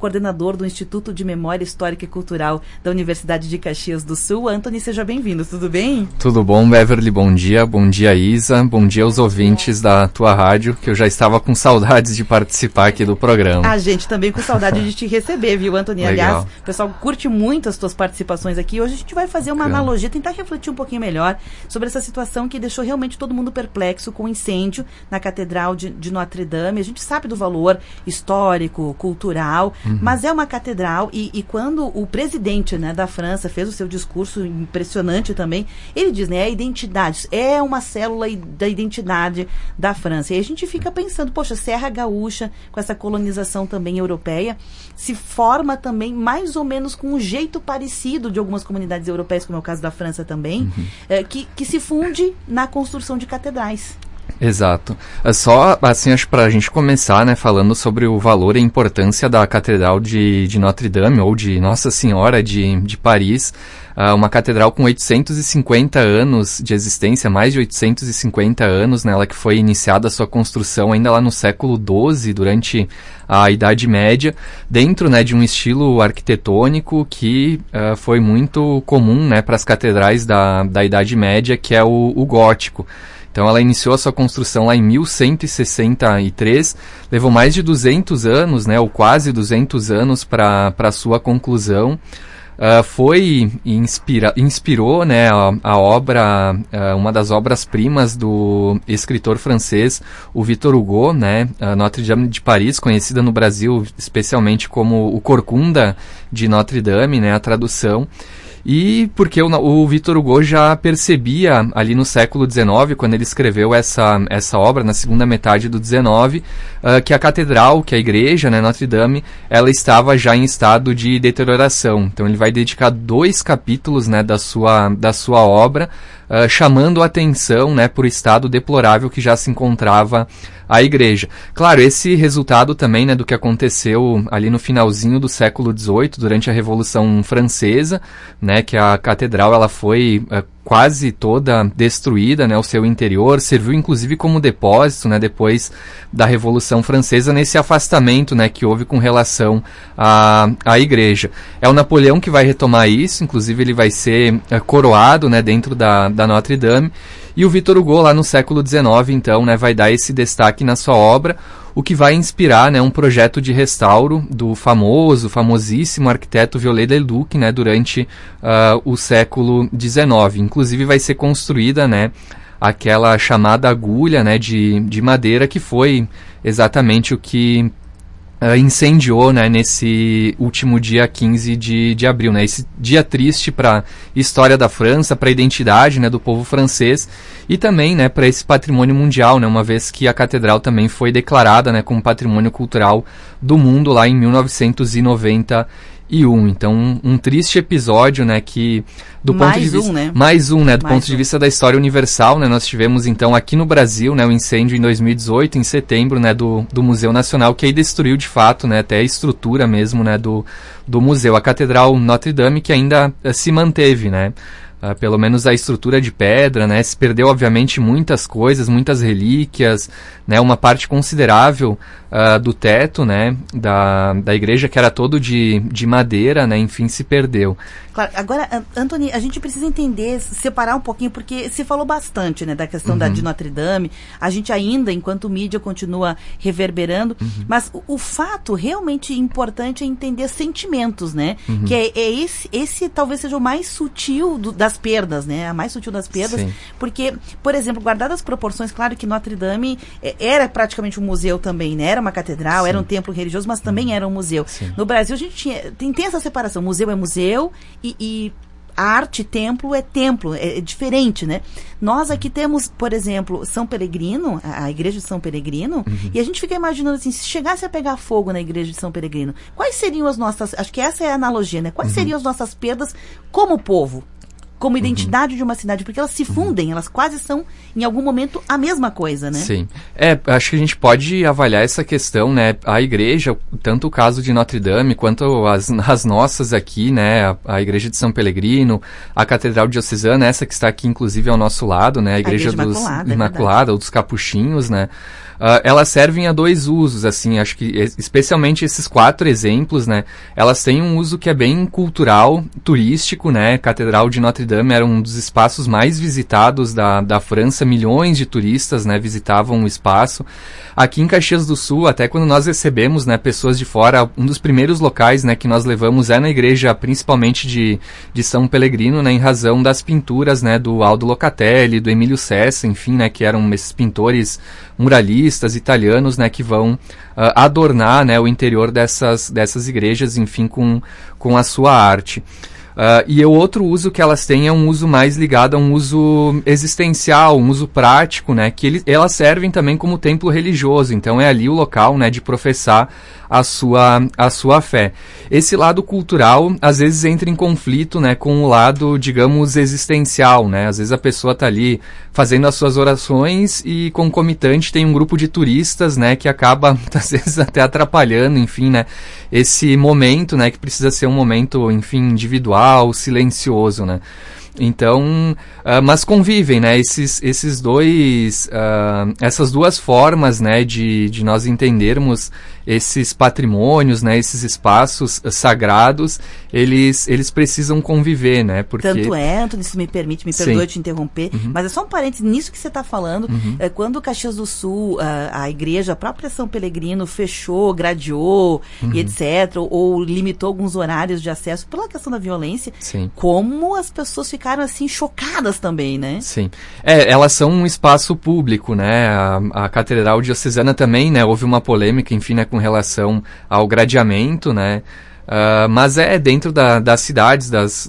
coordenador do Instituto de Memória Histórica e Cultural da Universidade de Caxias do Sul. Anthony, seja bem-vindo, tudo bem? Tudo bom, Beverly? Bom dia, Isa, bom dia aos ouvintes da tua rádio, que eu já estava com saudades de participar aqui do programa. A gente também com saudade de te receber, viu, Anthony? Legal. Aliás, o pessoal curte muito as tuas participações aqui. Hoje a gente vai fazer uma analogia, tentar refletir um pouquinho melhor sobre essa situação que deixou realmente todo mundo perplexo com o incêndio na Catedral de Notre Dame. A gente sabe do valor histórico, cultural, mas é uma catedral e quando o presidente, né, da França fez o seu discurso impressionante também, ele diz, né, a identidade, é uma célula da identidade da França. E a gente fica pensando, poxa, Serra Gaúcha, com essa colonização também europeia, se forma também mais ou menos com um jeito parecido de algumas comunidades europeias, como é o caso da França também, que se funde na construção de catedrais. Exato. Só, assim, acho para a gente começar, né, falando sobre o valor e a importância da Catedral de Notre Dame, ou de Nossa Senhora de Paris, uma catedral com 850 anos de existência, mais de 850 anos, né, ela que foi iniciada a sua construção ainda lá no século XII, durante a Idade Média, dentro, né, de um estilo arquitetônico que foi muito comum, né, para as catedrais da Idade Média, que é o gótico. Então ela iniciou a sua construção lá em 1163, levou mais de 200 anos, né, ou quase 200 anos para a sua conclusão. Inspirou, né, a obra, uma das obras-primas do escritor francês, o Victor Hugo, né, Notre Dame de Paris, conhecida no Brasil especialmente como o Corcunda de Notre Dame, né, a tradução. E porque o Victor Hugo já percebia ali no século XIX, quando ele escreveu essa obra, na segunda metade do XIX, que a catedral, que a igreja, né, Notre Dame, ela estava já em estado de deterioração. Então ele vai dedicar 2 capítulos, né, da sua obra, chamando a atenção, né, por estado deplorável que já se encontrava a igreja. Claro, esse resultado também, né, do que aconteceu ali no finalzinho do século XVIII, durante a Revolução Francesa, né, que a catedral ela foi quase toda destruída, né, o seu interior, serviu inclusive como depósito, né, depois da Revolução Francesa, nesse afastamento, né, que houve com relação à igreja. É o Napoleão que vai retomar isso, inclusive ele vai ser coroado, né, dentro da Notre Dame, e o Victor Hugo lá no século XIX, então, né, vai dar esse destaque na sua obra, o que vai inspirar, né, um projeto de restauro do famosíssimo arquiteto Viollet-le-Duc, né, durante o século XIX. Inclusive vai ser construída, né, aquela chamada agulha, né, de madeira, que foi exatamente o que incendiou, né, nesse último dia 15 de abril, né, esse dia triste para a história da França, para a identidade, né, do povo francês e também, né, para esse patrimônio mundial, né, uma vez que a catedral também foi declarada, né, como patrimônio cultural do mundo lá em 1991. Então, um triste episódio, né, que do ponto de vista do ponto de vista da história universal, né, nós tivemos então aqui no Brasil, né, o incêndio em 2018, em setembro, né, do Museu Nacional, que aí destruiu de fato, né, até a estrutura mesmo, né, do museu, a Catedral Notre Dame, que ainda se manteve, né. Pelo menos a estrutura de pedra, né, se perdeu obviamente muitas coisas, muitas relíquias, né, uma parte considerável do teto, né, da igreja, que era todo de madeira, né, enfim, se perdeu. Claro, agora, Anthony, a gente precisa entender, separar um pouquinho, porque se falou bastante, né, da questão de Notre Dame, a gente ainda, enquanto mídia, continua reverberando, mas o fato realmente importante é entender sentimentos, né, que esse talvez seja o mais sutil das perdas, né, a mais sutil das perdas, sim, porque, por exemplo, guardadas as proporções, claro que Notre Dame era praticamente um museu também, né, era uma catedral, sim, era um templo religioso, mas também era um museu. Sim. No Brasil a gente tem essa separação, museu é museu e a arte, templo é templo, é diferente, né? Nós aqui temos, por exemplo, São Peregrino, a igreja de São Peregrino, e a gente fica imaginando assim, se chegasse a pegar fogo na igreja de São Peregrino, quais seriam as nossas, acho que essa é a analogia, né? Quais seriam as nossas perdas como povo? como identidade de uma cidade, porque elas se fundem, elas quase são, em algum momento, a mesma coisa, né? Sim. Acho que a gente pode avaliar essa questão, né? A igreja, tanto o caso de Notre Dame, quanto as nossas aqui, né? A igreja de São Pelegrino, a Catedral Diocesana, essa que está aqui, inclusive, ao nosso lado, né? A igreja dos Imaculada, ou dos Capuchinhos, né? Elas servem a dois usos, assim, acho que especialmente esses 4 exemplos, né, elas têm um uso que é bem cultural, turístico, né, Catedral de Notre Dame era um dos espaços mais visitados da França, milhões de turistas, né, visitavam o espaço. Aqui em Caxias do Sul, até quando nós recebemos, né, pessoas de fora, um dos primeiros locais, né, que nós levamos é na igreja, principalmente de São Pelegrino, né, em razão das pinturas, né, do Aldo Locatelli, do Emílio Sessa, enfim, né, que eram esses pintores muralistas italianos, né, que vão adornar, né, o interior dessas igrejas, enfim, com a sua arte. E o outro uso que elas têm é um uso mais ligado a um uso existencial, um uso prático, né, que elas servem também como templo religioso, então é ali o local, né, de professar a sua fé. Esse lado cultural, às vezes, entra em conflito, né, com o lado, digamos, existencial, né, às vezes a pessoa está ali fazendo as suas orações e concomitante tem um grupo de turistas, né, que acaba, às vezes, até atrapalhando, enfim, né, esse momento, né, que precisa ser um momento, enfim, individual, silencioso, né. Então, mas convivem, né, essas duas formas, né, de nós entendermos esses patrimônios, né, esses espaços sagrados, eles precisam conviver, né, porque... Tanto é, Antônio, se me permite, me perdoe te interromper, mas é só um parênteses nisso que você está falando, quando o Caxias do Sul, a igreja, a própria São Pelegrino fechou, gradeou, e etc., ou limitou alguns horários de acesso pela questão da violência, como as pessoas ficaram, assim, chocadas também, né? Sim. Elas são um espaço público, né, a Catedral Diocesana também, né, houve uma polêmica, enfim, né, com relação ao gradeamento, né, mas dentro das cidades,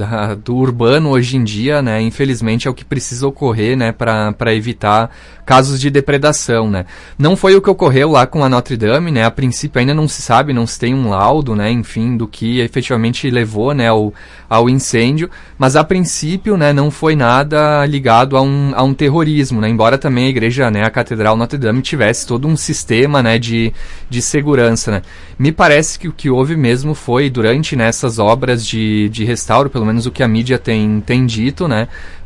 do urbano hoje em dia, né, infelizmente é o que precisa ocorrer, né, para evitar casos de depredação, né. Não foi o que ocorreu lá com a Notre Dame, né, a princípio ainda não se sabe, não se tem um laudo, né, enfim, do que efetivamente levou, né, ao incêndio, mas a princípio, né, não foi nada ligado a um terrorismo, né, embora também a igreja, né, a Catedral Notre Dame tivesse todo um sistema, né, de segurança, né. Me parece que o que houve mesmo foi durante, né, essas obras de restauro, pelo menos o que a mídia tem dito, né,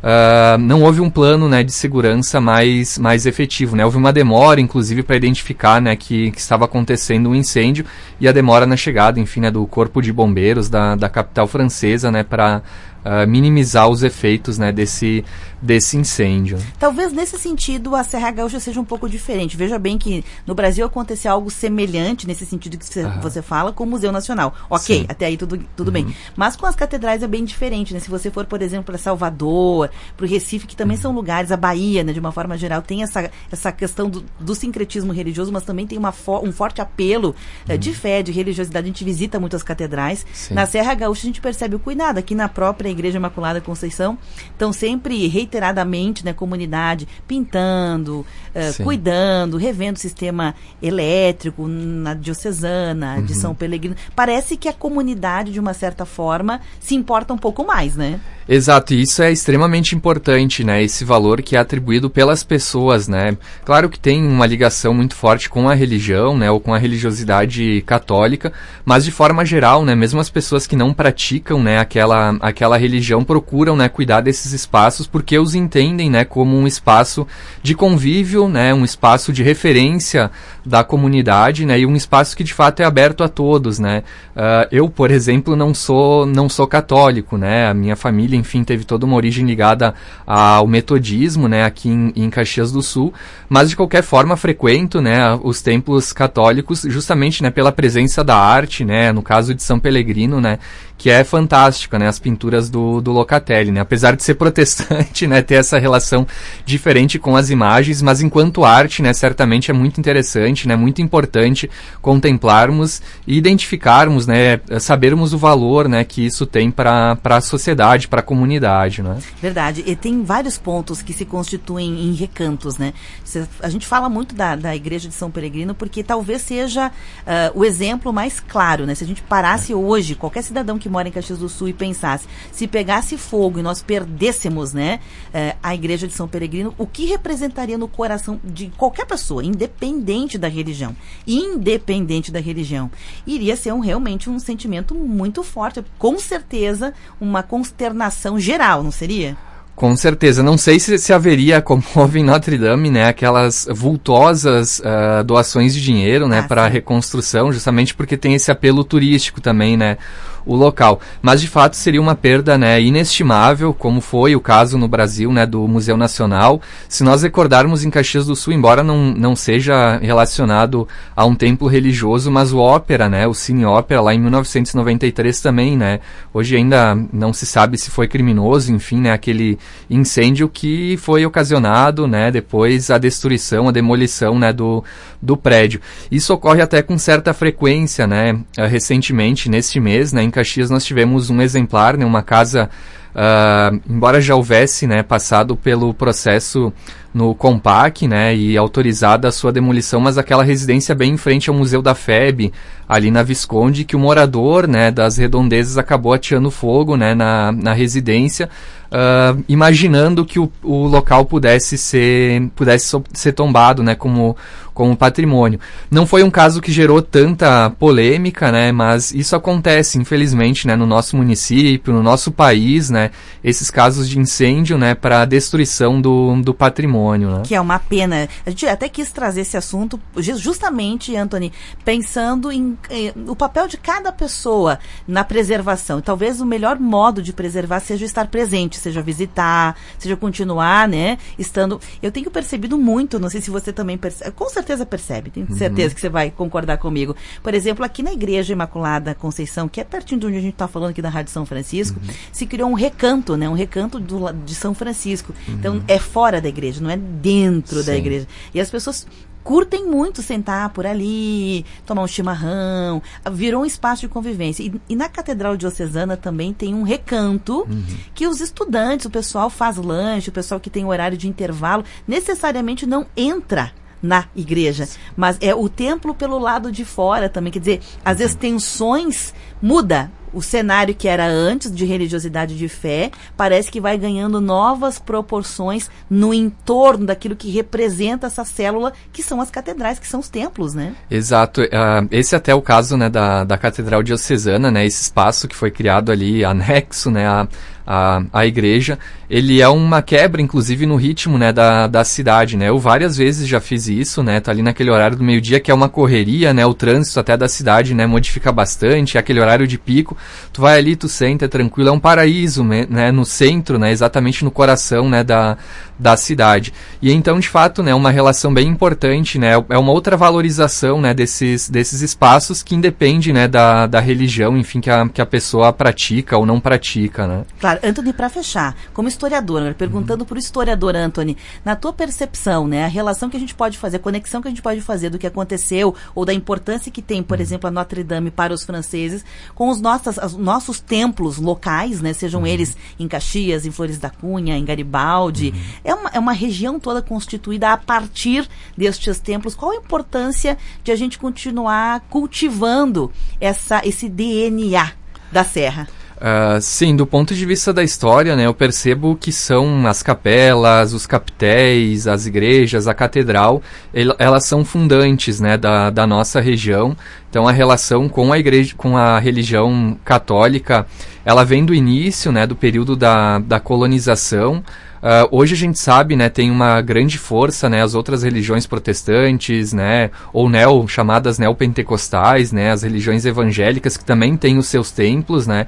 não houve um plano, né, de segurança mais efetivo, né, houve uma demora, inclusive, para identificar, né, que estava acontecendo um incêndio e a demora na chegada, enfim, né, do corpo de bombeiros da capital francesa, né, para minimizar os efeitos, né, desse incêndio. Talvez nesse sentido a Serra Gaúcha seja um pouco diferente. Veja bem que no Brasil aconteceu algo semelhante nesse sentido que você fala com o Museu Nacional. Ok, sim, até aí tudo bem. Mas com as catedrais é bem diferente, né? Se você for, por exemplo, para Salvador, para o Recife, que também são lugares, a Bahia, né, de uma forma geral, tem essa questão do sincretismo religioso, mas também tem um forte apelo de fé, de religiosidade. A gente visita muitas catedrais. Sim. Na Serra Gaúcha a gente percebe o cuidado. Aqui na própria Igreja Imaculada Conceição, estão sempre reiteradamente, né, comunidade pintando, cuidando, revendo o sistema elétrico na Diocesana de São Pelegrino. Parece que a comunidade, de uma certa forma, se importa um pouco mais, né? Exato, e isso é extremamente importante, né, esse valor que é atribuído pelas pessoas, né, claro que tem uma ligação muito forte com a religião, né, ou com a religiosidade católica, mas de forma geral, né, mesmo as pessoas que não praticam, né, aquela religião procuram, né, cuidar desses espaços porque os entendem, né, como um espaço de convívio, né, um espaço de referência da comunidade, né, e um espaço que de fato é aberto a todos, né. Eu, por exemplo, não sou católico, né, a minha família, enfim, teve toda uma origem ligada ao metodismo, né, aqui em Caxias do Sul, mas de qualquer forma frequento, né, os templos católicos justamente, né, pela presença da arte, né, no caso de São Pelegrino, né, que é fantástica, né, as pinturas do Locatelli, né, apesar de ser protestante, né, ter essa relação diferente com as imagens, mas enquanto arte, né, certamente é muito interessante, interessante, né, muito importante contemplarmos e identificarmos, né, sabermos o valor, né, que isso tem para a sociedade, para a comunidade, né? Verdade, e tem vários pontos que se constituem em recantos, né? A gente fala muito da Igreja de São Peregrino porque talvez seja o exemplo mais claro, né? Se a gente parasse hoje, qualquer cidadão que mora em Caxias do Sul e pensasse, se pegasse fogo e nós perdêssemos, né, a Igreja de São Peregrino, o que representaria no coração de qualquer pessoa, independente da religião, iria ser realmente um sentimento muito forte, com certeza uma consternação geral, não seria? Com certeza. Não sei se haveria, como houve em Notre Dame, né, aquelas vultosas doações de dinheiro, né, para a reconstrução, justamente porque tem esse apelo turístico também, né, o local. Mas, de fato, seria uma perda, né, inestimável, como foi o caso no Brasil, né, do Museu Nacional. Se nós recordarmos, em Caxias do Sul, embora não seja relacionado a um templo religioso, mas o Ópera, né, o Cine Ópera, lá em 1993 também, né, hoje ainda não se sabe se foi criminoso, enfim, né, aquele incêndio que foi ocasionado, né, depois a destruição, a demolição, né, do prédio. Isso ocorre até com certa frequência, né, recentemente, neste mês, né, em Caxias nós tivemos um exemplar, né, uma casa, embora já houvesse, né, passado pelo processo no Compac, né, e autorizada a sua demolição, mas aquela residência bem em frente ao Museu da FEB, ali na Visconde, que o morador, né, das redondezas acabou ateando fogo, né, na residência, imaginando que o local pudesse ser tombado, né, como patrimônio. Não foi um caso que gerou tanta polêmica, né, mas isso acontece, infelizmente, né, no nosso município, no nosso país, né, esses casos de incêndio, né, para destruição do patrimônio. Né? Que é uma pena. A gente até quis trazer esse assunto justamente, Anthony, pensando em o papel de cada pessoa na preservação. E talvez o melhor modo de preservar seja estar presente, seja visitar, seja continuar, né, estando... Eu tenho percebido muito, não sei se você também percebe, com certeza percebe, tenho certeza que você vai concordar comigo. Por exemplo, aqui na Igreja Imaculada Conceição, que é pertinho de onde a gente está falando aqui da Rádio São Francisco, se criou um recanto, né, um recanto de São Francisco. Então, é fora da igreja, não é dentro da igreja. E as pessoas curtem muito sentar por ali, tomar um chimarrão, virou um espaço de convivência. E na Catedral Diocesana também tem um recanto que os estudantes, o pessoal faz lanche, o pessoal que tem horário de intervalo, necessariamente não entra na igreja, mas é o templo pelo lado de fora também, quer dizer, as extensões muda. O cenário que era antes de religiosidade de fé, parece que vai ganhando novas proporções no entorno daquilo que representa essa célula, que são as catedrais, que são os templos, né? Exato. Esse até é o caso, né, da Catedral Diocesana, né, esse espaço que foi criado ali, anexo, né, a igreja, ele é uma quebra, inclusive, no ritmo, né, da cidade, né? Eu várias vezes já fiz isso, né? Tá ali naquele horário do meio-dia, que é uma correria, né? O trânsito até da cidade, né, modifica bastante, é aquele horário de pico. Tu vai ali, tu senta, é tranquilo, é um paraíso, né, no centro, né, exatamente no coração, né, da cidade. E então, de fato, né, uma relação bem importante, né, é uma outra valorização, né, desses espaços que independe, né, da religião, enfim, que a pessoa pratica ou não pratica, né. Claro, Anthony, para fechar, como historiador, perguntando para o historiador, Anthony, na tua percepção, né, a relação que a gente pode fazer, a conexão que a gente pode fazer do que aconteceu ou da importância que tem, por exemplo, a Notre Dame para os franceses, com os nossos templos locais, né, sejam eles em Caxias, em Flores da Cunha, em Garibaldi, é uma região toda constituída a partir destes templos. Qual a importância de a gente continuar cultivando esse DNA da Serra? Sim, do ponto de vista da história, né, eu percebo que são as capelas, os capitéis, as igrejas, a catedral, elas são fundantes, né, da nossa região. Então a relação com a igreja, com a religião católica, ela vem do início, né, do período da colonização. Hoje a gente sabe, né, tem uma grande força, né, as outras religiões protestantes, né, ou chamadas neopentecostais, né, as religiões evangélicas que também têm os seus templos, né.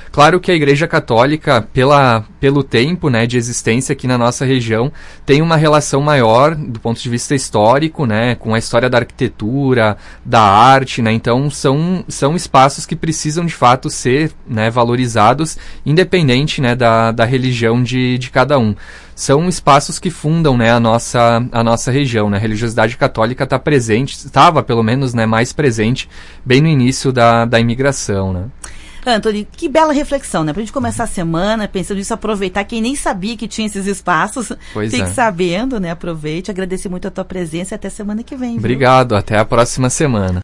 Claro que a Igreja Católica, pelo tempo, né, de existência aqui na nossa região, tem uma relação maior do ponto de vista histórico, né, com a história da arquitetura, da arte, né, então são espaços que precisam de fato ser, né, valorizados, independente, né, da religião de cada um. São espaços que fundam, né, a nossa região, né? A religiosidade católica está presente, estava pelo menos, né, mais presente bem no início da imigração, né? Antony, que bela reflexão, né? Pra gente começar a semana pensando nisso, aproveitar. Quem nem sabia que tinha esses espaços, fique sabendo, né? Aproveite, agradecer muito a tua presença e até semana que vem. Obrigado, viu? Até a próxima semana.